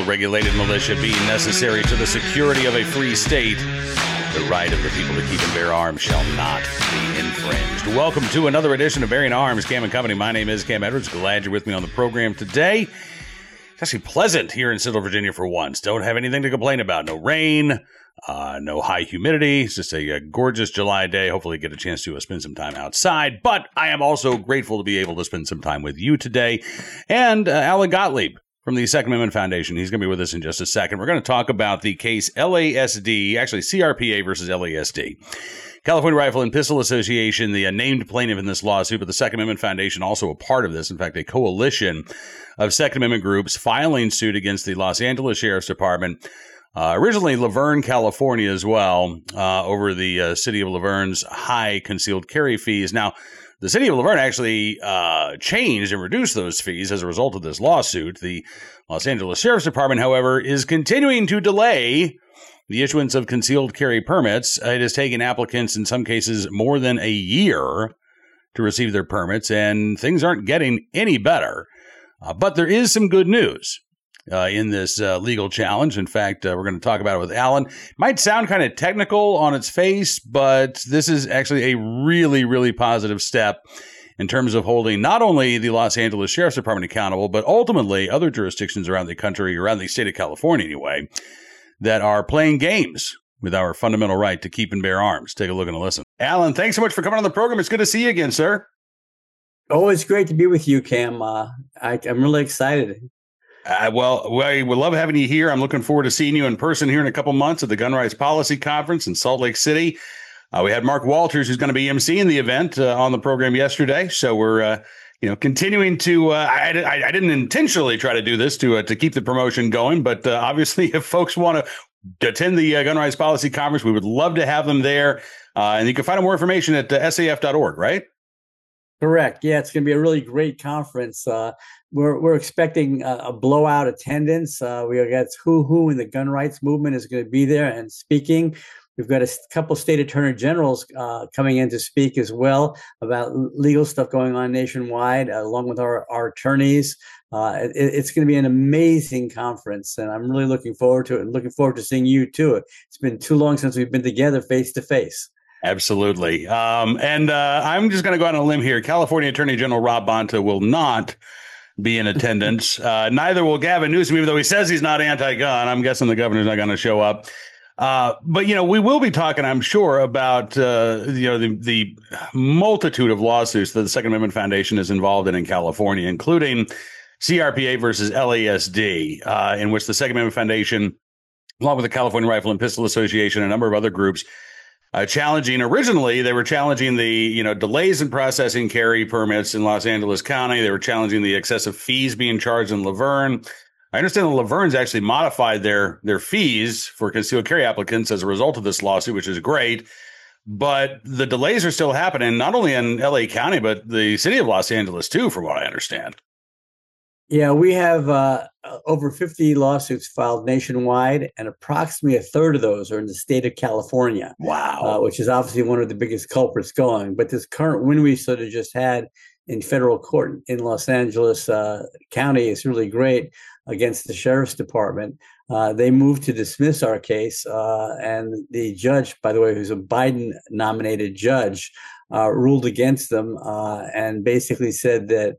regulated militia being necessary to the security of a free state, the right of the people to keep and bear arms shall not be infringed. Welcome to another edition of Bearing Arms, Cam and Company. My name is Cam Edwards. Glad you're with me on the program today. It's actually pleasant here in Central Virginia for once. Don't have anything to complain about. No rain, no high humidity. It's just a gorgeous July day. Hopefully get a chance to spend some time outside. But I am also grateful to be able to spend some time with you today. And Alan Gottlieb from the Second Amendment Foundation. He's going to be with us in just a second. We're going to talk about the case LASD, actually CRPA versus LASD. California Rifle and Pistol Association, the named plaintiff in this lawsuit, but the Second Amendment Foundation also a part of this. In fact, a coalition of Second Amendment groups filing suit against the Los Angeles Sheriff's Department, originally Laverne, California as well, over the city of Laverne's high concealed carry fees. Now, the city of Laverne actually changed and reduced those fees as a result of this lawsuit. The Los Angeles Sheriff's Department, however, is continuing to delay the issuance of concealed carry permits. It has taken applicants, in some cases, more than a year to receive their permits, and things aren't getting any better. But there is some good news in this legal challenge. In fact, we're going to talk about it with Alan. Might sound kind of technical on its face, but this is actually a really, really positive step in terms of holding not only the Los Angeles Sheriff's Department accountable, but ultimately other jurisdictions around the country, around the state of California anyway, that are playing games with our fundamental right to keep and bear arms. Take a look and a listen. Alan, thanks so much for coming on the program. It's good to see you again, sir. Oh, it's great to be with you, Cam. I'm really excited. Well, we would love having you here. I'm looking forward to seeing you in person here in a couple months at the Gun Rights Policy Conference in Salt Lake City. We had Mark Walters, who's going to be emceeing the event, on the program yesterday. So we're continuing to, I didn't intentionally try to do this to keep the promotion going, but obviously if folks want to attend the Gun Rights Policy Conference, we would love to have them there. And you can find out more information at saf.org, right? Correct. Yeah, it's going to be a really great conference. We're expecting a blowout attendance. We got who in the gun rights movement is going to be there and speaking. We've got a couple state attorney generals coming in to speak as well about legal stuff going on nationwide, along with our attorneys. It's going to be an amazing conference, and I'm really looking forward to it, and looking forward to seeing you too. It's been too long since we've been together face to face. Absolutely. And I'm just going to go out on a limb here. California Attorney General Rob Bonta will not be in attendance. Neither will Gavin Newsom, even though he says he's not anti-gun. I'm guessing the governor's not going to show up. But, we will be talking, I'm sure, about, the multitude of lawsuits that the Second Amendment Foundation is involved in California, including CRPA versus LASD, in which the Second Amendment Foundation, along with the California Rifle and Pistol Association, and a number of other groups, originally, they were challenging the, delays in processing carry permits in Los Angeles County. They were challenging the excessive fees being charged in Laverne. I understand the Laverne's actually modified their fees for concealed carry applicants as a result of this lawsuit, which is great. But the delays are still happening, not only in LA County, but the city of Los Angeles, too, from what I understand. Yeah, we have over 50 lawsuits filed nationwide, and approximately a third of those are in the state of California. Wow. Which is obviously one of the biggest culprits going. But this current win we sort of just had in federal court in Los Angeles County is really great against the Sheriff's Department. They moved to dismiss our case, and the judge, by the way, who's a Biden-nominated judge, ruled against them and basically said that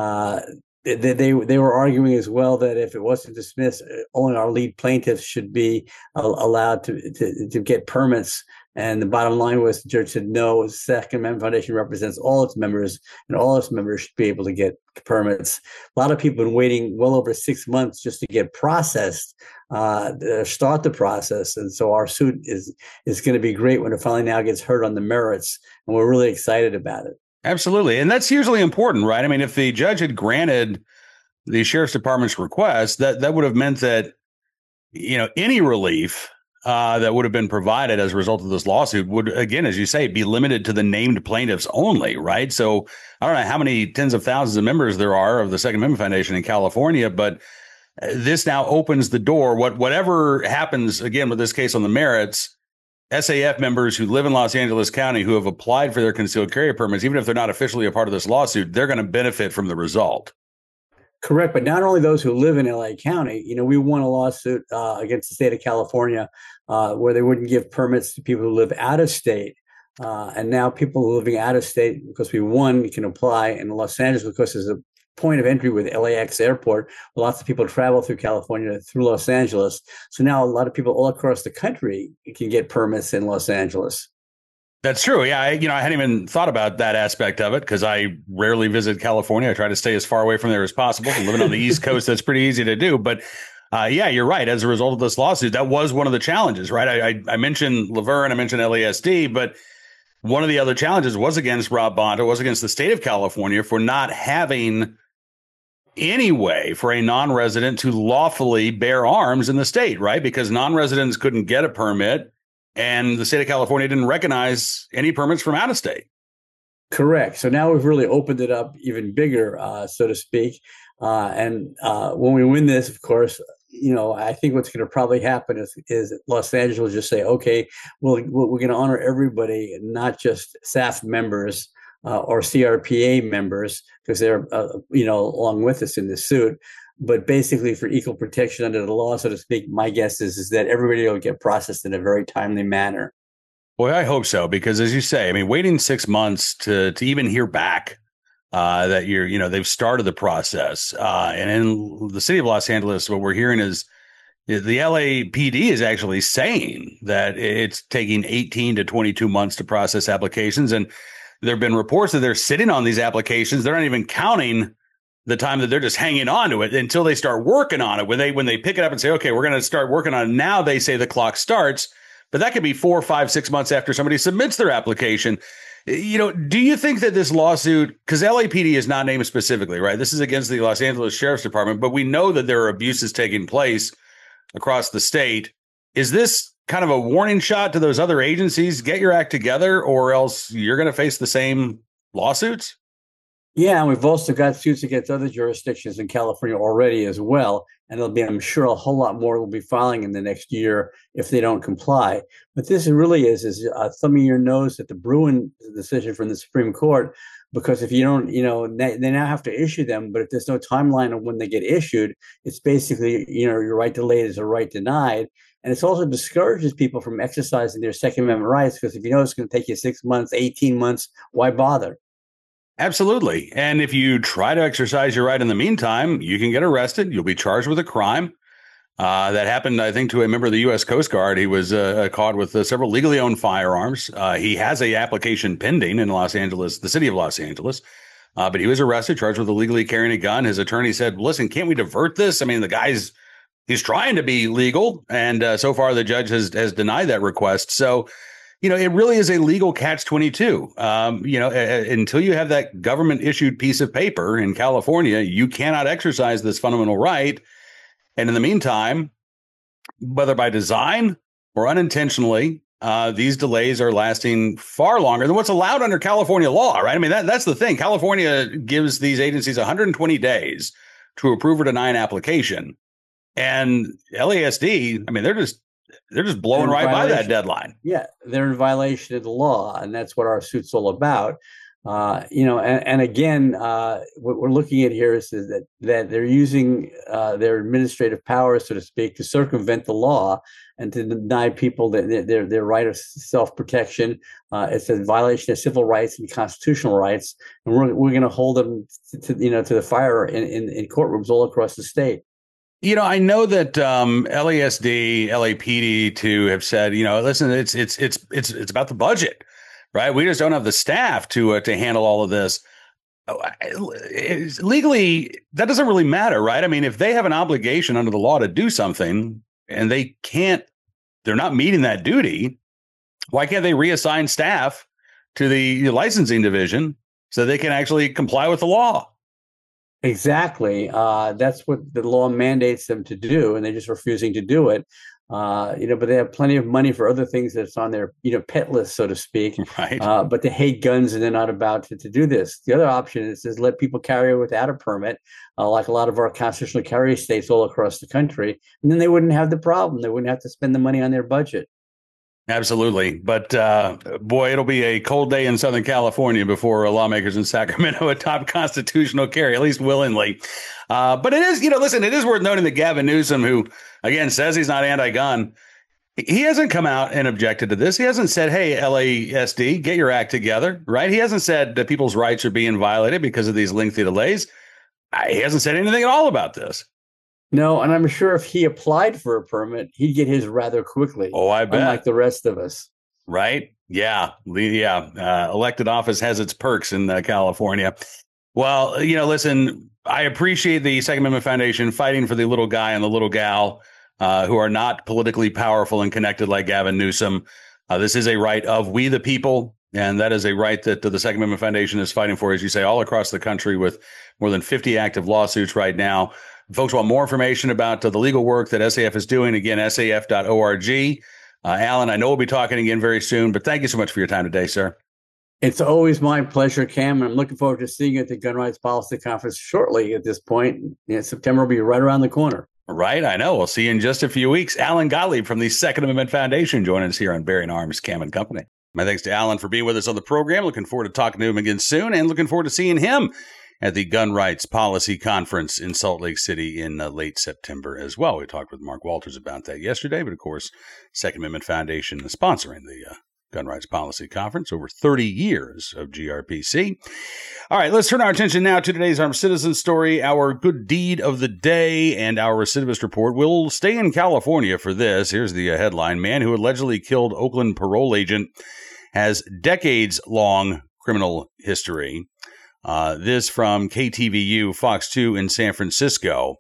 they were arguing as well that if it wasn't dismissed, only our lead plaintiffs should be allowed to get permits. And the bottom line was the judge said, no, the Second Amendment Foundation represents all its members, and all its members should be able to get permits. A lot of people have been waiting well over 6 months just to get processed, start the process. And so our suit is going to be great when it finally now gets heard on the merits. And we're really excited about it. Absolutely. And that's hugely important, right? I mean, if the judge had granted the Sheriff's Department's request, that would have meant that, any relief that would have been provided as a result of this lawsuit would, again, as you say, be limited to the named plaintiffs only, right? So I don't know how many tens of thousands of members there are of the Second Amendment Foundation in California, but this now opens the door. Whatever happens, again, with this case on the merits, SAF members who live in Los Angeles County who have applied for their concealed carry permits, even if they're not officially a part of this lawsuit, they're going to benefit from the result. Correct, but not only those who live in LA County. We won a lawsuit against the state of California where they wouldn't give permits to people who live out of state. And now people living out of state, because we won, can apply in Los Angeles because there's a point of entry with LAX airport. Lots of people travel through California through Los Angeles. So now a lot of people all across the country can get permits in Los Angeles. That's true. Yeah, I hadn't even thought about that aspect of it because I rarely visit California. I try to stay as far away from there as possible. Living on the East Coast, that's pretty easy to do. But yeah, you're right. As a result of this lawsuit, that was one of the challenges, right? I mentioned Laverne, I mentioned LASD, but one of the other challenges was against Rob Bonta, was against the state of California for not having any way for a non-resident to lawfully bear arms in the state, right? Because non-residents couldn't get a permit. And the state of California didn't recognize any permits from out of state. Correct. So now we've really opened it up even bigger, so to speak. And when we win this, of course, I think what's going to probably happen is Los Angeles just say, okay, we're going to honor everybody, not just staff members or CRPA members, because they're, along with us in this suit. But basically, for equal protection under the law, so to speak, my guess is that everybody will get processed in a very timely manner. Boy, I hope so, because as you say, I mean, waiting 6 months to even hear back that they've started the process. And in the city of Los Angeles, what we're hearing is the LAPD is actually saying that it's taking 18 to 22 months to process applications. And there have been reports that they're sitting on these applications. They're not even counting the time that they're just hanging on to it until they start working on it. When they pick it up and say, okay, we're going to start working on it. Now they say the clock starts, but that could be 4, 5, 6 months after somebody submits their application. Do you think that this lawsuit, because LAPD is not named specifically, right? This is against the Los Angeles Sheriff's Department, but we know that there are abuses taking place across the state. Is this kind of a warning shot to those other agencies? Get your act together or else you're going to face the same lawsuits? Yeah, and we've also got suits against other jurisdictions in California already as well. And there'll be, I'm sure, a whole lot more will be filing in the next year if they don't comply. But this really is thumbing your nose at the Bruen decision from the Supreme Court, because if you don't, they now have to issue them. But if there's no timeline of when they get issued, it's basically, your right delayed is a right denied. And it also discourages people from exercising their Second Amendment rights, because if you know it's going to take you 6 months, 18 months, why bother? Absolutely. And if you try to exercise your right in the meantime, you can get arrested. You'll be charged with a crime. That happened, I think, to a member of the U.S. Coast Guard. He was caught with several legally owned firearms. He has an application pending in Los Angeles, the city of Los Angeles. But he was arrested, charged with illegally carrying a gun. His attorney said, listen, can't we divert this? I mean, he's trying to be legal. And so far, the judge has denied that request. So, it really is a legal catch-22. Until you have that government-issued piece of paper in California, you cannot exercise this fundamental right. And in the meantime, whether by design or unintentionally, these delays are lasting far longer than what's allowed under California law, right? I mean, that's the thing. California gives these agencies 120 days to approve or deny an application. And LASD, I mean, they're just blowing right by that deadline. Yeah, they're in violation of the law, and that's what our suit's all about. And again, what we're looking at here is that they're using their administrative powers, so to speak, to circumvent the law and to deny people their right of self-protection. It's a violation of civil rights and constitutional rights, and we're going to hold them to the fire in courtrooms all across the state. I know that LASD, LAPD too have said, listen, it's about the budget, right? We just don't have the staff to handle all of this. Legally, that doesn't really matter, right? I mean, if they have an obligation under the law to do something and they're not meeting that duty, why can't they reassign staff to the licensing division so they can actually comply with the law? Exactly. That's what the law mandates them to do, and they're just refusing to do it. But they have plenty of money for other things that's on their, pet list, so to speak. Right. But they hate guns and they're not about to do this. The other option is let people carry without a permit, like a lot of our constitutional carry states all across the country, and then they wouldn't have the problem. They wouldn't have to spend the money on their budget. Absolutely. But boy, it'll be a cold day in Southern California before lawmakers in Sacramento adopt constitutional carry, at least willingly. But it is, listen, it is worth noting that Gavin Newsom, who, again, says he's not anti-gun, he hasn't come out and objected to this. He hasn't said, hey, LASD, get your act together, right? He hasn't said that people's rights are being violated because of these lengthy delays. He hasn't said anything at all about this. No, and I'm sure if he applied for a permit, he'd get his rather quickly. Oh, I bet. Unlike the rest of us. Right? Yeah. Elected office has its perks in California. Well, listen, I appreciate the Second Amendment Foundation fighting for the little guy and the little gal who are not politically powerful and connected like Gavin Newsom. This is a right of we the people, and that is a right that the Second Amendment Foundation is fighting for, as you say, all across the country with more than 50 active lawsuits right now. Folks want more information about the legal work that SAF is doing. Again, saf.org. Alan, I know we'll be talking again very soon, but thank you so much for your time today, sir. It's always my pleasure, Cam, and I'm looking forward to seeing you at the Gun Rights Policy Conference shortly at this point. September will be right around the corner. Right, I know. We'll see you in just a few weeks. Alan Gottlieb from the Second Amendment Foundation joining us here on Bearing Arms, Cam and Company. My thanks to Alan for being with us on the program. Looking forward to talking to him again soon, and looking forward to seeing him at the Gun Rights Policy Conference in Salt Lake City in late September as well. We talked with Mark Walters about that yesterday, but of course, Second Amendment Foundation is sponsoring the Gun Rights Policy Conference, over 30 years of GRPC. All right, let's turn our attention now to today's Armed Citizen story, our good deed of the day, and our recidivist report. We'll stay in California for this. Here's the headline. Man who allegedly killed Oakland parole agent has decades-long criminal history. This from KTVU, Fox 2 in San Francisco.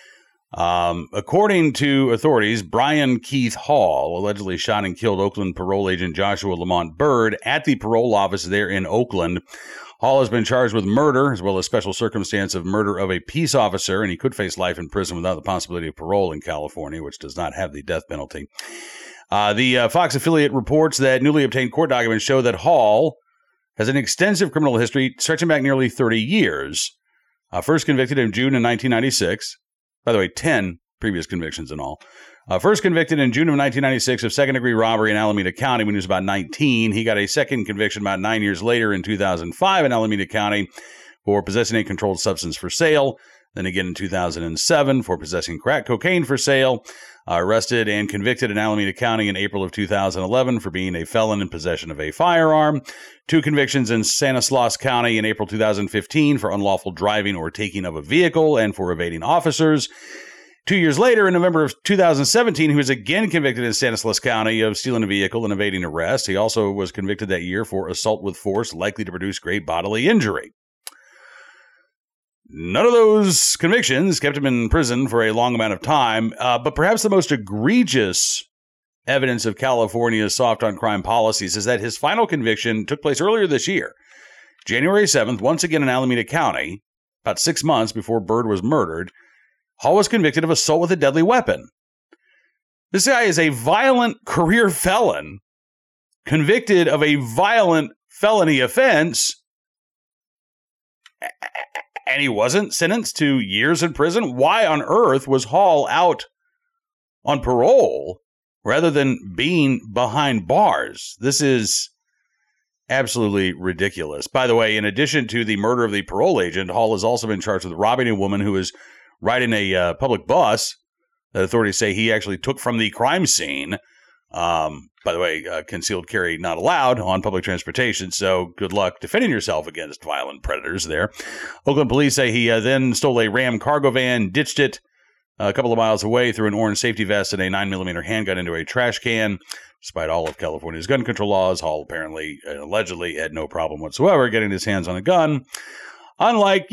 According to authorities, Brian Keith Hall allegedly shot and killed Oakland parole agent Joshua Lamont Byrd at the parole office there in Oakland. Hall has been charged with murder, as well as special circumstance of murder of a peace officer, and he could face life in prison without the possibility of parole in California, which does not have the death penalty. The Fox affiliate reports that newly obtained court documents show that Hall has an extensive criminal history stretching back nearly 30 years. First convicted in June of 1996. By the way, 10 previous convictions in all. First convicted in June of 1996 of second-degree robbery in Alameda County when he was about 19. He got a second conviction about 9 years later in 2005 in Alameda County for possessing a controlled substance for sale. Then again in 2007 for possessing crack cocaine for sale. Arrested and convicted in Alameda County in April of 2011 for being a felon in possession of a firearm. 2 convictions in Stanislaus County in April 2015 for unlawful driving or taking of a vehicle and for evading officers. 2 years later, in November of 2017, he was again convicted in Stanislaus County of stealing a vehicle and evading arrest. He also was convicted that year for assault with force likely to produce great bodily injury. None of those convictions kept him in prison for a long amount of time, but perhaps the most egregious evidence of California's soft on crime policies is that his final conviction took place earlier this year, January 7th, once again in Alameda County, about 6 months before Byrd was murdered. Hall was convicted of assault with a deadly weapon. This guy is a violent career felon, convicted of a violent felony offense, and he wasn't sentenced to years in prison. Why on earth was Hall out on parole rather than being behind bars? This is absolutely ridiculous. By the way, in addition to the murder of the parole agent, Hall has also been charged with robbing a woman who was riding a public bus that authorities say he actually took from the crime scene. By the way, concealed carry not allowed on public transportation, so good luck defending yourself against violent predators there. Oakland police say he then stole a Ram cargo van, ditched it a couple of miles away, threw an orange safety vest and a 9mm handgun into a trash can. Despite all of California's gun control laws, Hall apparently and allegedly had no problem whatsoever getting his hands on a gun. Unlike,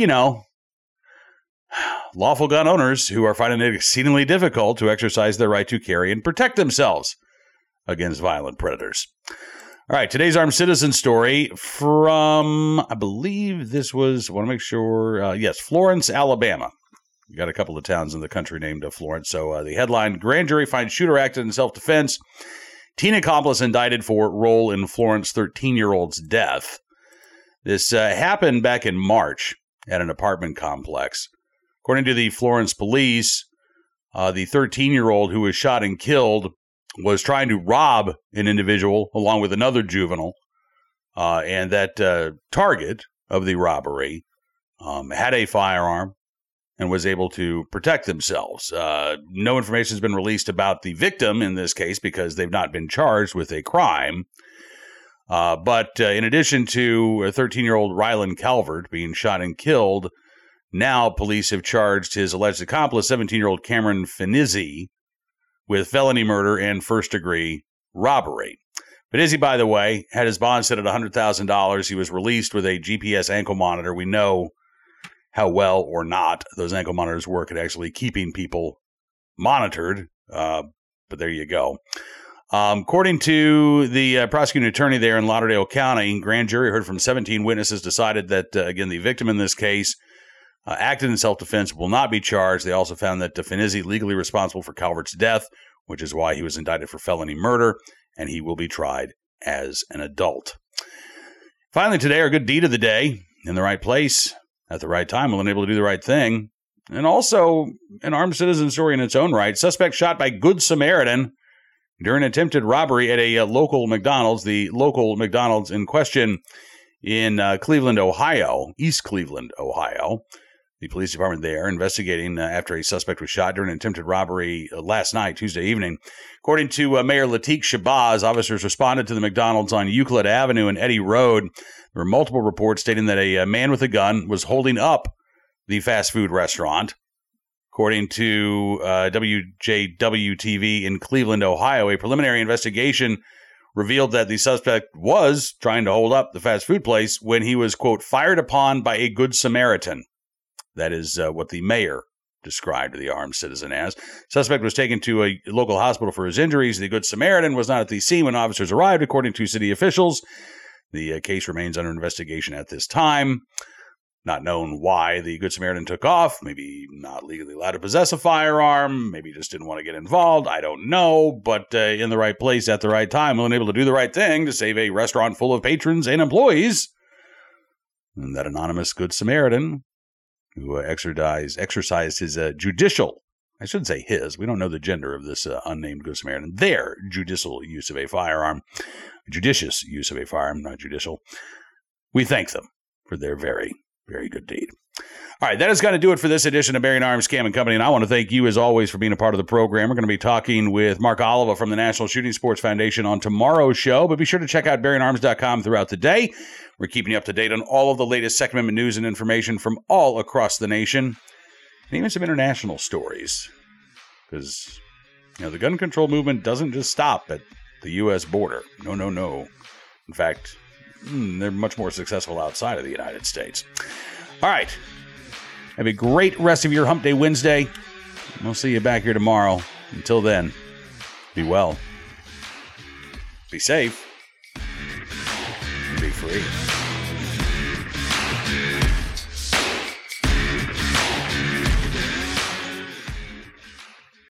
lawful gun owners who are finding it exceedingly difficult to exercise their right to carry and protect themselves against violent predators. All right, today's Armed Citizen story from, I believe this was, I want to make sure, yes, Florence, Alabama. You got a couple of towns in the country named Florence. So the headline, grand jury finds shooter acted in self-defense. Teen accomplice indicted for role in Florence 13-year-old's death. This happened back in March at an apartment complex. According to the Florence police, the 13-year-old who was shot and killed was trying to rob an individual along with another juvenile, and that target of the robbery had a firearm and was able to protect themselves. No information has been released about the victim in this case because they've not been charged with a crime. But in addition to a 13-year-old Rylan Calvert being shot and killed, now police have charged his alleged accomplice, 17-year-old Cameron Finizzi, with felony murder and first-degree robbery. Finizzi, by the way, had his bond set at $100,000. He was released with a GPS ankle monitor. We know how well or not those ankle monitors work at actually keeping people monitored. But there you go. According to the prosecuting attorney there in Lauderdale County, grand jury heard from 17 witnesses, decided that, again, the victim in this case acted in self-defense, will not be charged. They also found that Finizzi legally responsible for Calvert's death, which is why he was indicted for felony murder, and he will be tried as an adult. Finally, today, our good deed of the day, in the right place, at the right time, will enable to do the right thing. And also, an armed citizen story in its own right. Suspect shot by Good Samaritan during an attempted robbery at a local McDonald's. The local McDonald's in question in Cleveland, Ohio, East Cleveland, Ohio. The police department there investigating after a suspect was shot during an attempted robbery last night, Tuesday evening. According to Mayor Lateek Shabazz, officers responded to the McDonald's on Euclid Avenue and Eddy Road. There were multiple reports stating that a man with a gun was holding up the fast food restaurant. According to WJW-TV in Cleveland, Ohio, a preliminary investigation revealed that the suspect was trying to hold up the fast food place when he was, quote, fired upon by a Good Samaritan. That is what the mayor described the armed citizen as. Suspect was taken to a local hospital for his injuries. The Good Samaritan was not at the scene when officers arrived, according to city officials. The case remains under investigation at this time. Not known why the Good Samaritan took off. Maybe not legally allowed to possess a firearm. Maybe just didn't want to get involved. I don't know. But in the right place at the right time, willing able to do the right thing to save a restaurant full of patrons and employees. And that anonymous Good Samaritan who exercised his judicial, I shouldn't say his, we don't know the gender of this unnamed Good Samaritan, their judicial use of a firearm, judicious use of a firearm, not judicial. We thank them for their very, very good deed. All right, that is going to do it for this edition of Bearing Arms Cam & Company, and I want to thank you, as always, for being a part of the program. We're going to be talking with Mark Oliva from the National Shooting Sports Foundation on tomorrow's show, but be sure to check out BearingArms.com throughout the day. We're keeping you up to date on all of the latest Second Amendment news and information from all across the nation, and even some international stories, because the gun control movement doesn't just stop at the U.S. border. No. In fact, they're much more successful outside of the United States. All right. Have a great rest of your Hump Day Wednesday. We'll see you back here tomorrow. Until then, be well, be safe, and be free.